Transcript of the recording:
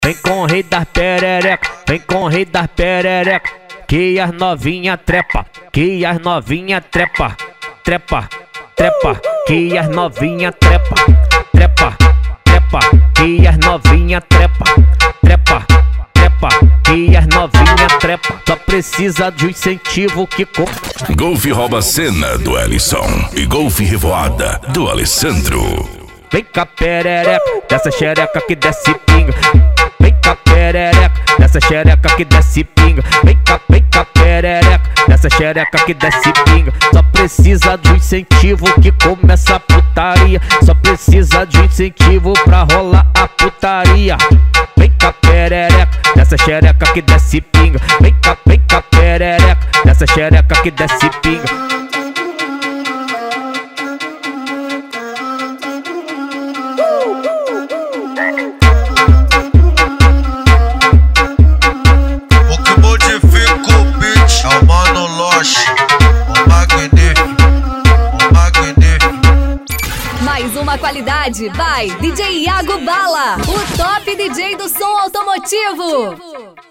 Vem com o rei das perereca, vem com o rei das perereca, que as novinha trepa, que as novinha trepa, trepa, trepa, que as novinha trepa, trepa, trepa, que as novinha trepa, trepa, trepa, que as novinha trepa. Só precisa de um incentivo que Golfe rouba a cena do Ellison e golfe revoada do Alessandro. Vem cá perereca, dessa xereca que desce pinga. Vem cá perereca, dessa xereca que desce pinga. Vem cá perereca, dessa xereca que desce pinga. Só precisa de um incentivo que começa a putaria. Só precisa de um incentivo pra rolar a putaria. Vem cá perereca, dessa xereca que desce pinga. Vem cá perereca, dessa xereca que desce pinga. Mais uma qualidade by DJ Iago Bala, o top DJ do som automotivo.